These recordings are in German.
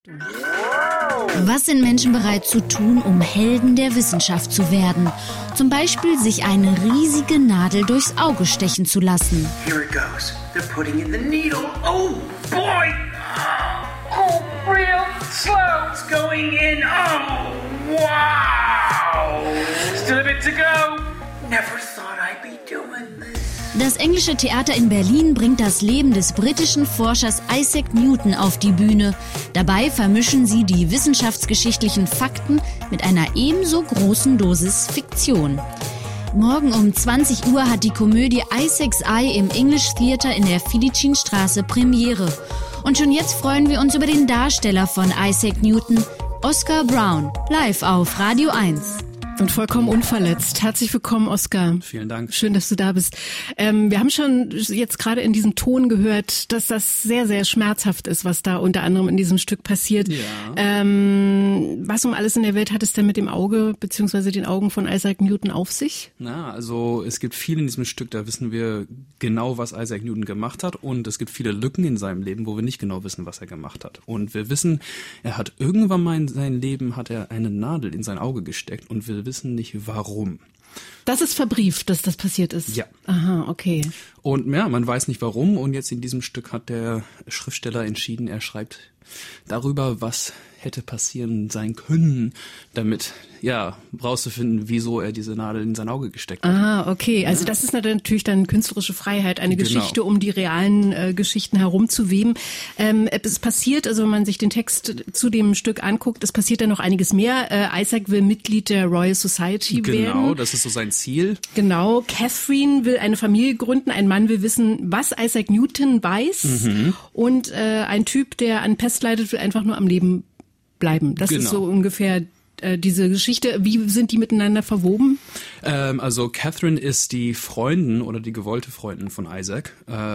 Was sind Menschen bereit zu tun, um Helden der Wissenschaft zu werden? Zum Beispiel sich eine riesige Nadel durchs Auge stechen zu lassen. Here it goes. They're putting in the needle. Oh, boy! Oh, real slow. It's going in. Oh, wow! Still a bit to go. Never thought I'd be doing this. Das Englische Theater in Berlin bringt das Leben des britischen Forschers Isaac Newton auf die Bühne. Dabei vermischen sie die wissenschaftsgeschichtlichen Fakten mit einer ebenso großen Dosis Fiktion. Morgen um 20 Uhr hat die Komödie Isaac's Eye im English Theater in der Filicin-Straße Premiere. Und schon jetzt freuen wir uns über den Darsteller von Isaac Newton, Oscar Brown, live auf Radio 1. Und vollkommen unverletzt. Herzlich willkommen, Oscar. Vielen Dank. Schön, dass du da bist. Wir haben schon jetzt gerade in diesem Ton gehört, dass das sehr, sehr schmerzhaft ist, was da unter anderem in diesem Stück passiert. Ja. Was um alles in der Welt hat es denn mit dem Auge bzw. den Augen von Isaac Newton auf sich? Na, also es gibt viel in diesem Stück, da wissen wir genau, was Isaac Newton gemacht hat, und es gibt viele Lücken in seinem Leben, wo wir nicht genau wissen, was er gemacht hat. Und wir wissen, er hat irgendwann mal in seinem Leben eine Nadel in sein Auge gesteckt, und wir wissen nicht warum. Das ist verbrieft, dass das passiert ist? Ja. Aha, okay. Und ja, man weiß nicht warum, und jetzt in diesem Stück hat der Schriftsteller entschieden, er schreibt darüber, was hätte passieren sein können, damit rauszufinden, wieso er diese Nadel in sein Auge gesteckt hat. Ah, okay. Also das ist natürlich dann künstlerische Freiheit, eine Geschichte, um die realen Geschichten herumzuweben. Es passiert, also wenn man sich den Text zu dem Stück anguckt, es passiert dann noch einiges mehr. Isaac will Mitglied der Royal Society werden. Genau, das ist so sein Ziel. Genau. Catherine will eine Familie gründen. Ein Mann will wissen, was Isaac Newton weiß. Und ein Typ, der an Pest leidet, will einfach nur am Leben bleiben. Das ist so ungefähr diese Geschichte. Wie sind die miteinander verwoben? Also Catherine ist die Freundin oder die gewollte Freundin von Isaac.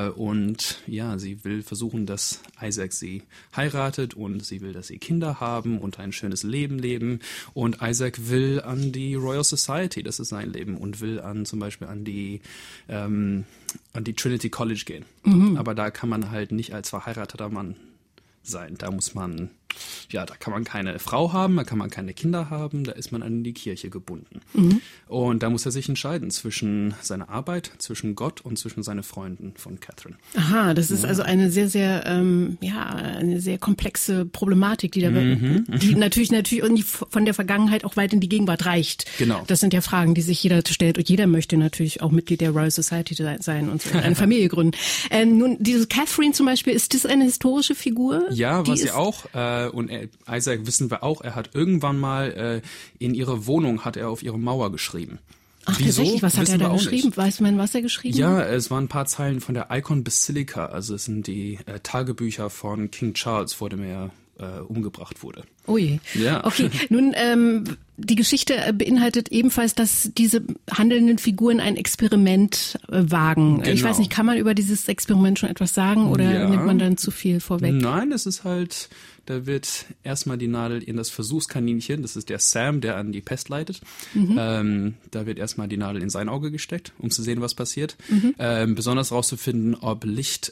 Und ja, sie will versuchen, dass Isaac sie heiratet, und sie will, dass sie Kinder haben und ein schönes Leben leben. Und Isaac will an die Royal Society, das ist sein Leben, und will zum Beispiel an die Trinity College gehen. Aber da kann man halt nicht als verheirateter Mann sein. Da muss man, da kann man keine Frau haben, da kann man keine Kinder haben, da ist man an die Kirche gebunden. Und da muss er sich entscheiden zwischen seiner Arbeit, zwischen Gott und zwischen seinen Freunden von Catherine. Aha, das ist also eine sehr, sehr, eine sehr komplexe Problematik, die da, die natürlich von der Vergangenheit auch weit in die Gegenwart reicht. Genau. Das sind ja Fragen, die sich jeder stellt, und jeder möchte natürlich auch Mitglied der Royal Society sein und so eine Familie gründen. Nun, diese Catherine zum Beispiel, ist das eine historische Figur? Ja, war sie auch. Und Isaac, wissen wir auch, er hat irgendwann mal in ihre Wohnung, hat er auf ihre Mauer geschrieben. Ach, wieso? Tatsächlich, was hat er da geschrieben? Nicht. Weiß man, was er geschrieben hat? hat? Ja, es waren ein paar Zeilen von der Icon Basilica, also es sind die Tagebücher von King Charles, vor dem er umgebracht wurde. Oh je. Ja. Okay, nun, die Geschichte beinhaltet ebenfalls, dass diese handelnden Figuren ein Experiment wagen. Genau. Ich weiß nicht, kann man über dieses Experiment schon etwas sagen, oder nimmt man dann zu viel vorweg? Nein, das ist halt, da wird erstmal die Nadel in das Versuchskaninchen, das ist der Sam, der an die Pest leidet. Da wird erstmal die Nadel in sein Auge gesteckt, um zu sehen, was passiert. Besonders rauszufinden, ob Licht,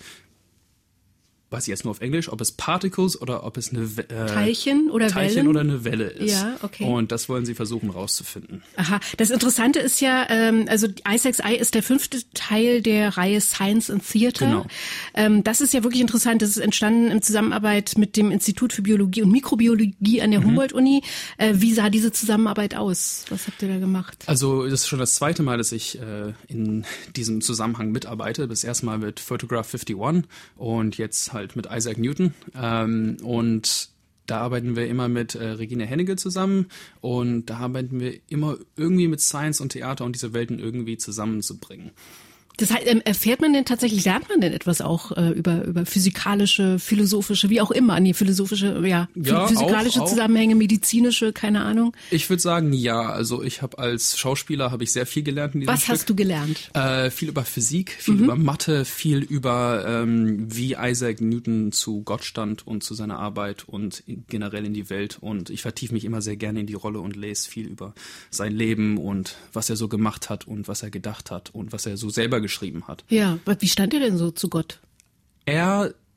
weiß ich jetzt nur auf Englisch, ob es Particles oder ob es eine Teilchen oder eine Welle ist. Ja, okay. Und das wollen sie versuchen rauszufinden. Aha, das Interessante ist ja, also Isaac's Eye ist der 5. Teil der Reihe Science and Theater. Genau. Das ist ja wirklich interessant. Das ist entstanden in Zusammenarbeit mit dem Institut für Biologie und Mikrobiologie an der Humboldt-Uni. Wie sah diese Zusammenarbeit aus? Was habt ihr da gemacht? Also das ist schon das zweite Mal, dass ich in diesem Zusammenhang mitarbeite. Das erste Mal mit Photograph 51 und jetzt halt mit Isaac Newton. Und da arbeiten wir immer mit Regine Hennige zusammen, und da arbeiten wir immer irgendwie mit Science und Theater und diese Welten irgendwie zusammenzubringen. Das heißt, erfährt man denn tatsächlich, lernt man denn etwas auch über physikalische, philosophische, wie auch immer, physikalische auch. Zusammenhänge, medizinische, keine Ahnung? Ich würde sagen, ja. Also ich habe als Schauspieler sehr viel gelernt in diesem Stück. Was hast du gelernt? Viel über Physik, viel über Mathe, viel über wie Isaac Newton zu Gott stand und zu seiner Arbeit und generell in die Welt. Und ich vertiefe mich immer sehr gerne in die Rolle und lese viel über sein Leben und was er so gemacht hat und was er gedacht hat und was er so selber geschrieben hat. Ja, aber wie stand er denn so zu Gott? Er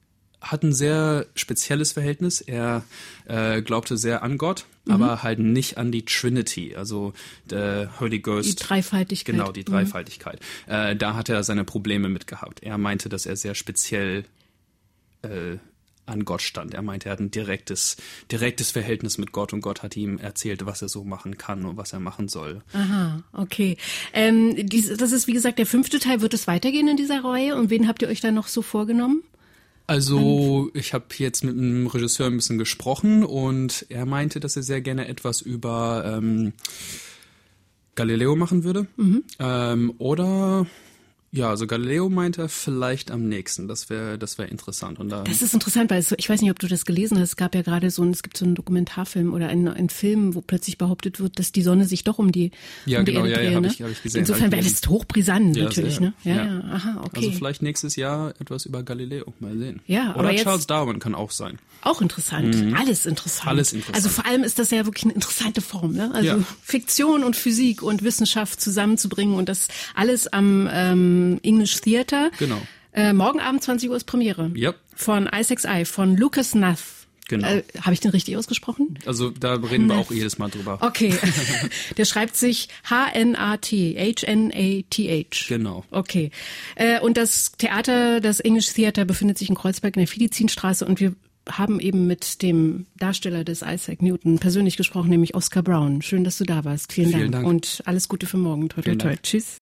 hat ein sehr spezielles Verhältnis. Er glaubte sehr an Gott, aber halt nicht an die Trinity, also der Holy Ghost. Die Dreifaltigkeit. Genau, die Dreifaltigkeit. Da hat er seine Probleme mit gehabt. Er meinte, dass er sehr speziell an Gott stand. Er meinte, er hat ein direktes Verhältnis mit Gott und Gott hat ihm erzählt, was er so machen kann und was er machen soll. Aha, okay. Das ist, wie gesagt, der 5. Teil. Wird es weitergehen in dieser Reihe? Und wen habt ihr euch da noch so vorgenommen? Also ich habe jetzt mit dem Regisseur ein bisschen gesprochen und er meinte, dass er sehr gerne etwas über Galileo machen würde. Oder ja, also Galileo meinte er vielleicht am nächsten. Das wäre interessant. Und das ist interessant, weil ich weiß nicht, ob du das gelesen hast. Es gab ja gerade es gibt so einen Dokumentarfilm oder einen Film, wo plötzlich behauptet wird, dass die Sonne sich doch um die Erde dreht. Hab ich gesehen. Insofern wäre das hochbrisant natürlich, sehr. Ne? Ja, aha, okay. Also vielleicht nächstes Jahr etwas über Galileo. Mal sehen. Ja, oder aber jetzt Charles Darwin kann auch sein. Auch interessant. Alles interessant. Alles interessant. Also vor allem ist das ja wirklich eine interessante Form, ne? Also Fiktion und Physik und Wissenschaft zusammenzubringen und das alles am English Theatre. Genau. Morgen Abend 20 Uhr ist Premiere. Yep. Von Isaac's Eye, von Lucas Hnath. Genau. Habe ich den richtig ausgesprochen? Also da reden wir auch jedes Mal drüber. Okay. Der schreibt sich Hnath. Genau. Okay. Und das English Theatre befindet sich in Kreuzberg in der Fidizinstraße und wir haben eben mit dem Darsteller des Isaac Newton persönlich gesprochen, nämlich Oscar Brown. Schön, dass du da warst. Vielen Dank. Und alles Gute für morgen. Toi, toi, toi. Tschüss.